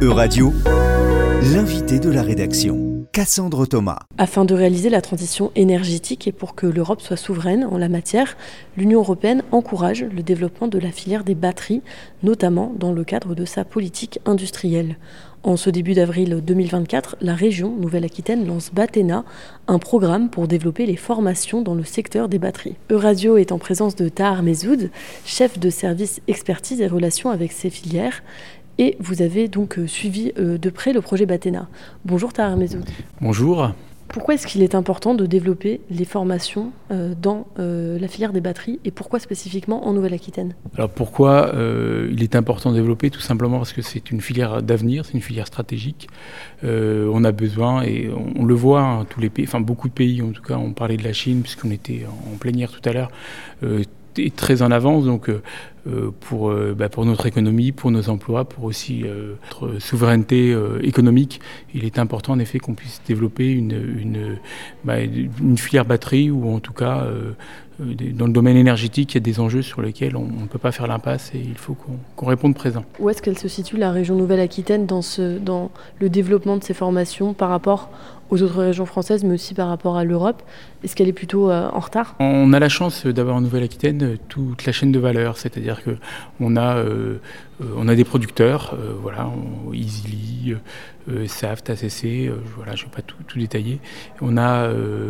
Euradio, l'invité de la rédaction, Cassandre Thomas. Afin de réaliser la transition énergétique et pour que l'Europe soit souveraine en la matière, l'Union européenne encourage le développement de la filière des batteries, notamment dans le cadre de sa politique industrielle. En ce début d'avril 2024, la région Nouvelle-Aquitaine lance Batena, un programme pour développer les formations dans le secteur des batteries. Euradio est en présence de Tahar Mezoud, chef de service expertise et relations avec ces filières. Et vous avez donc suivi de près le projet Batena. Bonjour Tahar Mezoud. Bonjour. Pourquoi est-ce qu'il est important de développer les formations dans la filière des batteries et pourquoi spécifiquement en Nouvelle-Aquitaine ? Alors pourquoi il est important de développer ? Tout simplement parce que c'est une filière d'avenir, c'est une filière stratégique. On a besoin, et on le voit, hein, tous les pays, enfin beaucoup de pays en tout cas, on parlait de la Chine puisqu'on était en plénière tout à l'heure, est très en avance, donc pour notre économie, pour nos emplois, pour aussi notre souveraineté économique, il est important en effet qu'on puisse développer une filière batterie ou en tout cas dans le domaine énergétique, il y a des enjeux sur lesquels on ne peut pas faire l'impasse et il faut qu'on réponde présent. Où est-ce qu'elle se situe la région Nouvelle-Aquitaine dans le développement de ces formations par rapport aux autres régions françaises, mais aussi par rapport à l'Europe? Est-ce qu'elle est plutôt en retard ? On a la chance d'avoir en Nouvelle-Aquitaine toute la chaîne de valeur, c'est-à-dire qu'on a des producteurs, Easily, Saft, ACC, je ne vais pas tout détailler. On a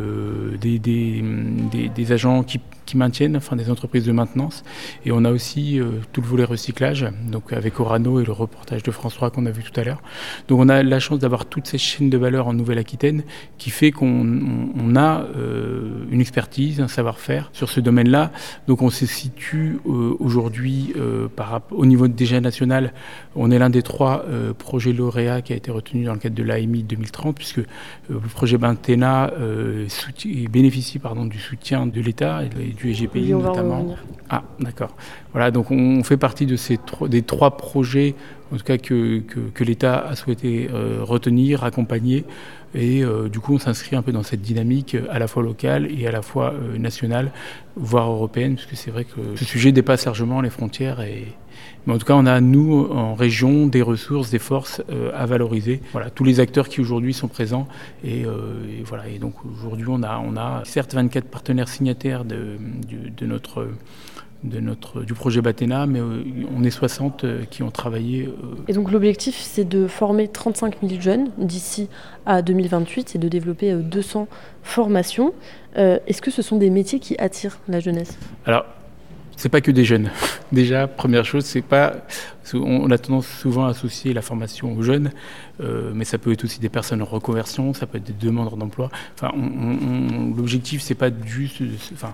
des agents qui maintiennent, enfin des entreprises de maintenance, et on a aussi tout le volet recyclage, donc avec Orano et le reportage de France 3 qu'on a vu tout à l'heure. Donc on a la chance d'avoir toutes ces chaînes de valeur en Nouvelle-Aquitaine qui fait qu'on a une expertise, un savoir-faire sur ce domaine-là. Donc on se situe aujourd'hui au niveau déjà national, on est l'un des 3 projets lauréats qui a été retenu dans le cadre de l'AMI 2030, puisque le projet Batena bénéficie du soutien de l'État et du EGPI notamment. Ah, d'accord. Voilà, donc on fait partie de des 3 projets, en tout cas que l'État a souhaité retenir, accompagner. Et du coup, on s'inscrit un peu dans cette dynamique à la fois locale et à la fois nationale, voire européenne, puisque c'est vrai que ce sujet dépasse largement les frontières. Mais en tout cas, on a, nous, en région, des ressources, des forces à valoriser. Voilà, tous les acteurs qui aujourd'hui sont présents. Et donc aujourd'hui, on a certes 24 partenaires signataires du projet Batena, mais on est 60 qui ont travaillé. Et donc l'objectif, c'est de former 35 000 jeunes d'ici à 2028 et de développer 200 formations. Est-ce que ce sont des métiers qui attirent la jeunesse ? Alors, c'est pas que des jeunes. Déjà, première chose, on a tendance souvent à associer la formation aux jeunes, mais ça peut être aussi des personnes en reconversion, ça peut être des demandeurs d'emploi. Enfin, l'objectif, c'est pas juste...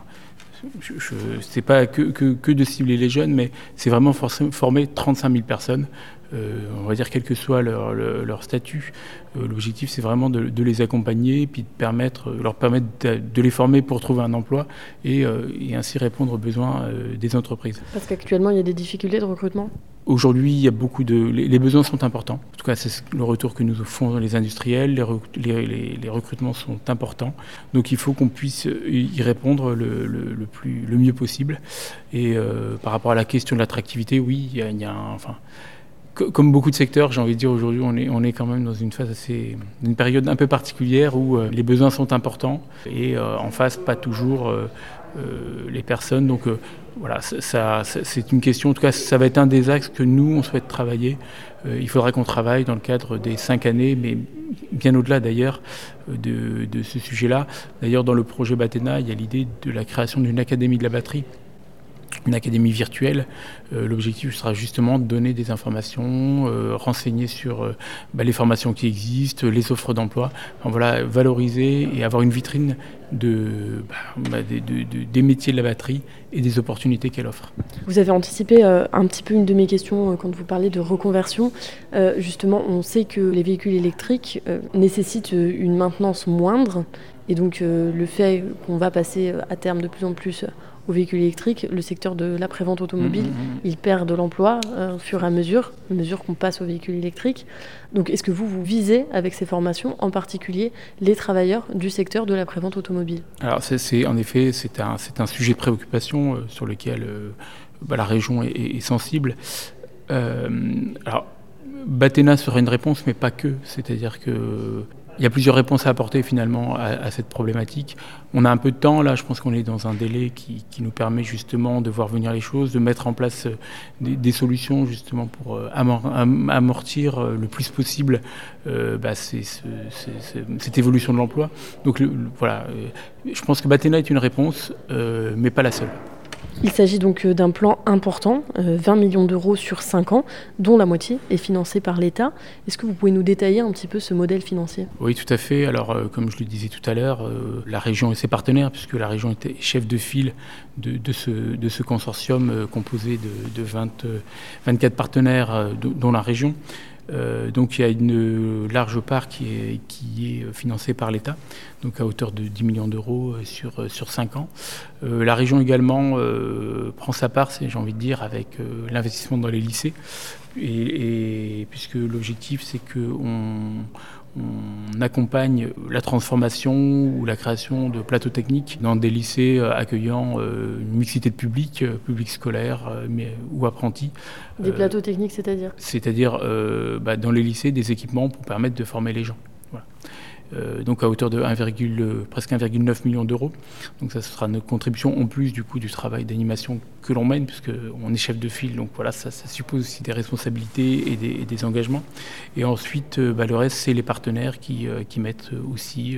c'est pas que de cibler les jeunes, mais c'est vraiment former 35 000 personnes, on va dire quel que soit leur statut. L'objectif, c'est vraiment de les accompagner, puis leur permettre de les former pour trouver un emploi et ainsi répondre aux besoins des entreprises. Parce qu'actuellement, il y a des difficultés de recrutement ? Aujourd'hui, il y a les besoins sont importants. En tout cas, c'est le retour que nous font les industriels. Les recrutements sont importants. Donc, il faut qu'on puisse y répondre le mieux possible. Et par rapport à la question de l'attractivité, oui, il y a comme beaucoup de secteurs, j'ai envie de dire aujourd'hui, on est quand même dans une phase une période un peu particulière où les besoins sont importants et en face, pas toujours les personnes. Donc voilà, c'est une question. En tout cas, ça va être un des axes que nous, on souhaite travailler. Il faudra qu'on travaille dans le cadre des 5 années, mais bien au-delà d'ailleurs de ce sujet-là. D'ailleurs, dans le projet Batena, il y a l'idée de la création d'une académie de la batterie. Une académie virtuelle. L'objectif sera justement de donner des informations, renseigner sur les formations qui existent, les offres d'emploi, valoriser et avoir une vitrine des métiers de la batterie et des opportunités qu'elle offre. Vous avez anticipé un petit peu une de mes questions quand vous parlez de reconversion. Justement, on sait que les véhicules électriques nécessitent une maintenance moindre et donc le fait qu'on va passer à terme de plus en plus aux véhicules électriques, le secteur de l'après-vente automobile, il perd de l'emploi au fur et à mesure qu'on passe aux véhicules électriques. Donc est-ce que vous visez avec ces formations, en particulier les travailleurs du secteur de l'après-vente automobile ? Alors en effet, c'est un sujet de préoccupation sur lequel la région est sensible. Alors Batena serait une réponse, mais pas que. C'est-à-dire que il y a plusieurs réponses à apporter finalement à cette problématique. On a un peu de temps là, je pense qu'on est dans un délai qui nous permet justement de voir venir les choses, de mettre en place des solutions justement pour amortir le plus possible cette évolution de l'emploi. Donc voilà, je pense que Batena est une réponse, mais pas la seule. Il s'agit donc d'un plan important, 20 millions d'euros sur 5 ans, dont la moitié est financée par l'État. Est-ce que vous pouvez nous détailler un petit peu ce modèle financier ? Oui, tout à fait. Alors, comme je le disais tout à l'heure, la région et ses partenaires, puisque la région était chef de file de ce consortium composé de 24 partenaires, dont la région. Donc il y a une large part qui est financée par l'État, donc à hauteur de 10 millions d'euros sur 5 ans. La région également prend sa part, j'ai envie de dire, avec l'investissement dans les lycées, et puisque l'objectif c'est qu'on accompagne la transformation ou la création de plateaux techniques dans des lycées accueillant une mixité de public scolaire ou apprentis. Des plateaux techniques, c'est-à-dire ? C'est-à-dire dans les lycées des équipements pour permettre de former les gens. Voilà. Donc à hauteur de presque 1,9 million d'euros. Donc ça, ce sera notre contribution en plus du coup du travail d'animation que l'on mène, puisqu'on est chef de file, donc voilà, ça suppose aussi des responsabilités et des engagements. Et ensuite, le reste, c'est les partenaires qui mettent aussi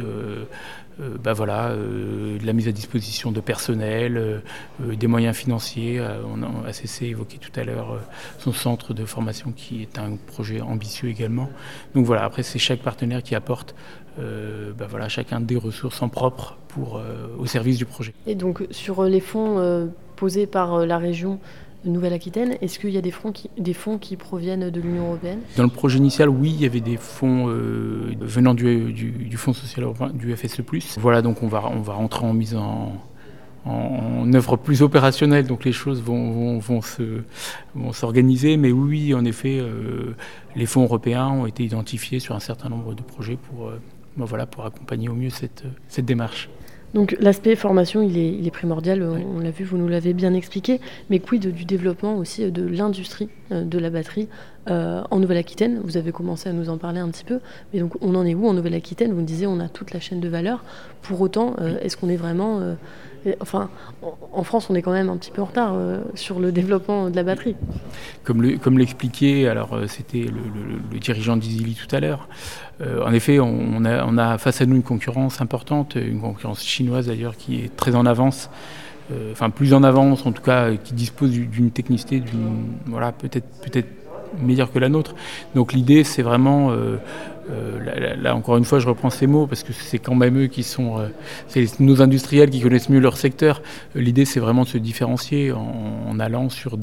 de la mise à disposition de personnel, des moyens financiers. ACC évoqué tout à l'heure son centre de formation qui est un projet ambitieux également. Donc voilà, après c'est chaque partenaire qui apporte chacun des ressources en propre au service du projet. Et donc sur les fonds posés par la région Nouvelle-Aquitaine, est-ce qu'il y a des fonds qui proviennent de l'Union européenne ? Dans le projet initial, oui, il y avait des fonds venant du Fonds social européen, du FSE+. Voilà, donc on va rentrer en mise en œuvre plus opérationnelle, donc les choses vont s'organiser. Mais oui, en effet, les fonds européens ont été identifiés sur un certain nombre de projets pour accompagner au mieux cette démarche. Donc l'aspect formation, il est primordial, on l'a vu, vous nous l'avez bien expliqué, mais quid du développement aussi de l'industrie de la batterie en Nouvelle-Aquitaine ? Vous avez commencé à nous en parler un petit peu, mais donc on en est où en Nouvelle-Aquitaine ? Vous me disiez on a toute la chaîne de valeur, pour autant est-ce qu'on est vraiment... en France, on est quand même un petit peu en retard sur le développement de la batterie. Comme l'expliquait, alors c'était le dirigeant d'Easylit tout à l'heure. En effet, on a face à nous une concurrence importante, une concurrence chinoise d'ailleurs qui est très en avance, plus en avance en tout cas, qui dispose d'une technicité peut-être meilleure que la nôtre. Donc l'idée, c'est vraiment là encore une fois, je reprends ces mots parce que c'est quand même eux qui sont, c'est nos industriels qui connaissent mieux leur secteur. L'idée, c'est vraiment de se différencier en allant sur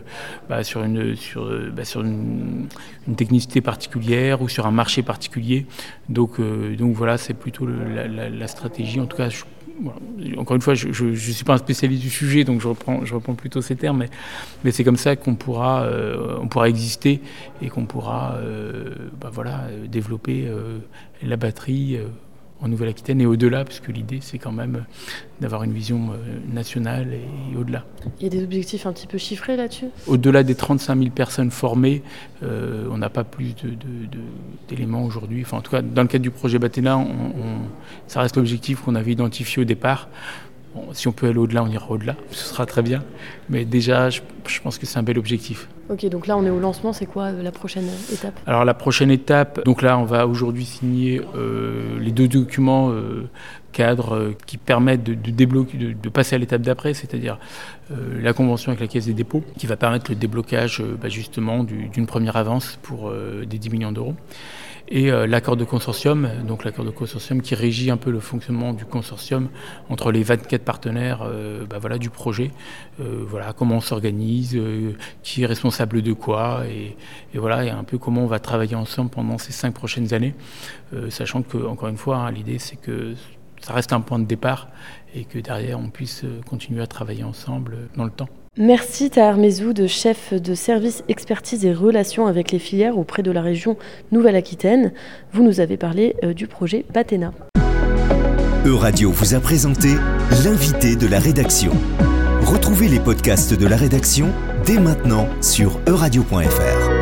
une technicité particulière ou sur un marché particulier. Donc voilà, c'est plutôt la stratégie. En tout cas, encore une fois, je ne suis pas un spécialiste du sujet, donc je reprends plutôt ces termes, mais c'est comme ça qu'on pourra exister et qu'on pourra développer la batterie en Nouvelle-Aquitaine et au-delà, puisque l'idée, c'est quand même d'avoir une vision nationale et au-delà. Il y a des objectifs un petit peu chiffrés là-dessus ? Au-delà des 35 000 personnes formées, on n'a pas plus d'éléments aujourd'hui. Enfin, en tout cas, dans le cadre du projet Batena, ça reste l'objectif qu'on avait identifié au départ. Bon, si on peut aller au-delà, on ira au-delà, ce sera très bien. Mais déjà, je pense que c'est un bel objectif. Ok, donc là on est au lancement, c'est quoi la prochaine étape ? Alors la prochaine étape, donc là on va aujourd'hui signer les 2 documents cadres qui permettent de débloquer, de passer à l'étape d'après, c'est-à-dire la convention avec la Caisse des dépôts, qui va permettre le déblocage justement d'une première avance pour des 10 millions d'euros. Et l'accord de consortium, donc l'accord de consortium qui régit un peu le fonctionnement du consortium entre les 24 partenaires du projet. Comment on s'organise, qui est responsable de quoi, et un peu comment on va travailler ensemble pendant ces 5 prochaines années, sachant que, encore une fois, l'idée c'est que ça reste un point de départ et que derrière on puisse continuer à travailler ensemble dans le temps. Merci Tahar Mezoud, chef de service expertise et relations avec les filières auprès de la région Nouvelle-Aquitaine. Vous nous avez parlé du projet Batena. Euradio vous a présenté l'invité de la rédaction. Retrouvez les podcasts de la rédaction dès maintenant sur euradio.fr.